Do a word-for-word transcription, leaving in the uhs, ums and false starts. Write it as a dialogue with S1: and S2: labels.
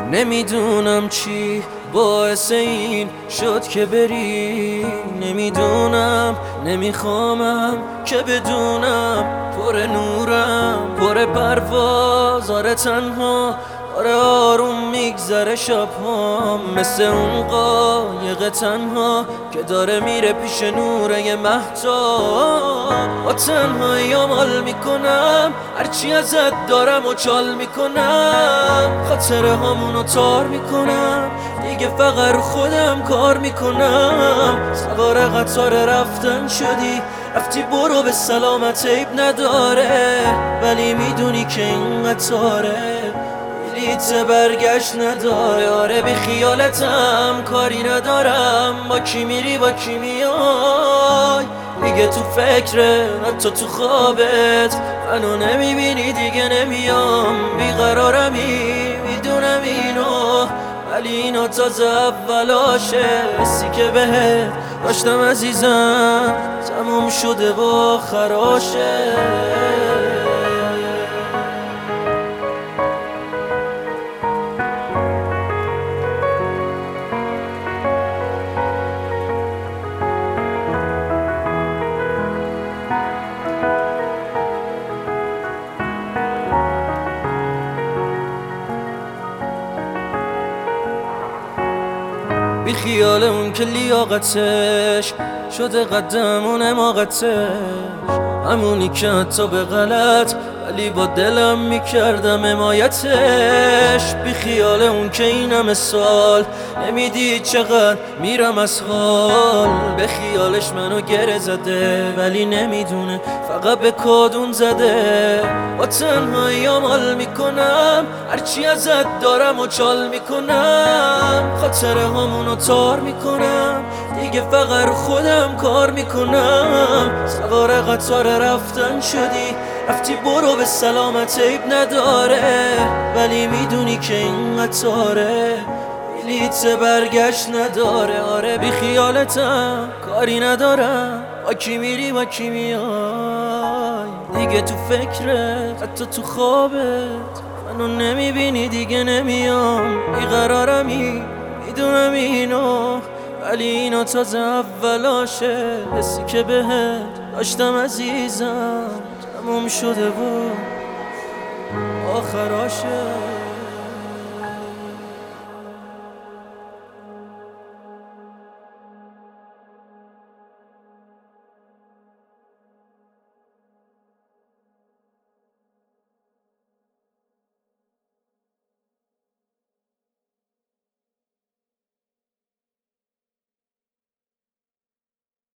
S1: نمیدونم چی باعث این شد که بری، نمیدونم نمیخوامم که بدونم پر نورم پر پرواز، آره تنها، آره آروم میگذره شبهام، مثل اون قایق تنها که داره میره پیش نوره یه مهتاب. با تنهایی مال میکنم، هرچی ازت دارم و چال میکنم، خاطره هامونو تار میکنم، دیگه فقط رو خودم کار میکنم. سوار قطار رفتن شدی، رفتی برو به سلامت، عیب نداره، ولی میدونی که این قطاره بلیت برگشت نداره. آره بی خیالتم، کاری ندارم با کی میری با کی میای، دیگه تو فکره حتی تو خوابت منو نمیبینی، دیگه نمیام، بیقرارمی میدونم اینو، ولی اینا تازه اولاشه. حسی که بهت داشتم عزیزم تموم شده با خراشه. بی خیال اون که لیاقتش شده قدم و نماقتش، همونی که حتی به غلط ولی با دلم میکردم حمایتش. بی خیال اون که این همه سال نمیدید چقدر میرم از حال، به خیالش منو گره زده ولی نمیدونه فقط به کادون زده. با تنهایی مال میکنم، هرچی ازت دارم و چال میکنم، خاطره هامونو تار میکنم، دیگه فقط رو خودم کار میکنم. سوار قطار رفتن شدی، رفتی برو به سلامت، عیب نداره، ولی میدونی که این قطاره بلیت برگشت نداره. آره بی خیالتم، کاری ندارم با کی میری با کی میای، دیگه تو فکرت حتی تو خوابت منو نمیبینی، دیگه نمیام، بیقرارمی میدونم اینو، ولی اینا تازه اولاشه. حسی که بهت داشتم عزیزم تموم شده بود آخراشه.